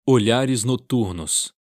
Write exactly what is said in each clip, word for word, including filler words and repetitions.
Olhares noturnos.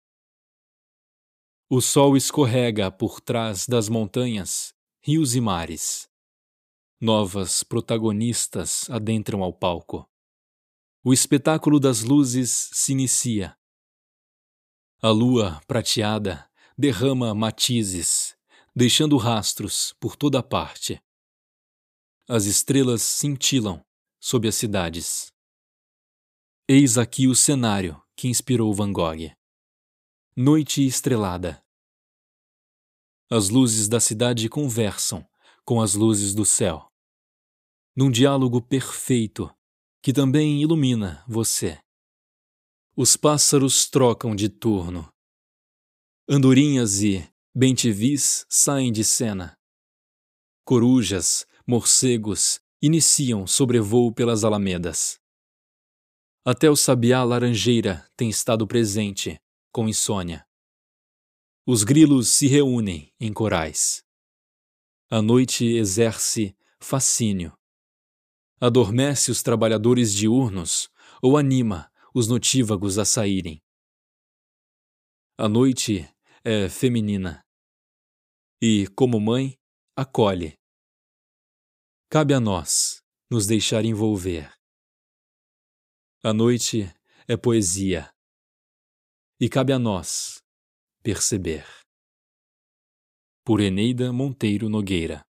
O sol escorrega por trás das montanhas, rios e mares. Novas protagonistas adentram ao palco. O espetáculo das luzes se inicia. A lua prateada derrama matizes, deixando rastros por toda parte. As estrelas cintilam sob as cidades. Eis aqui o cenário que inspirou Van Gogh. Noite estrelada. As luzes da cidade conversam com as luzes do céu, num diálogo perfeito que também ilumina você. Os pássaros trocam de turno. Andorinhas e bem-te-vis saem de cena. Corujas, morcegos iniciam sobrevoo pelas alamedas. Até o sabiá laranjeira tem estado presente, com insônia. Os grilos se reúnem em corais. A noite exerce fascínio. Adormece os trabalhadores diurnos ou anima os notívagos a saírem. A noite é feminina e, como mãe, acolhe. Cabe a nós nos deixar envolver. A noite é poesia e cabe a nós perceber. Por Eneida Monteiro Nogueira.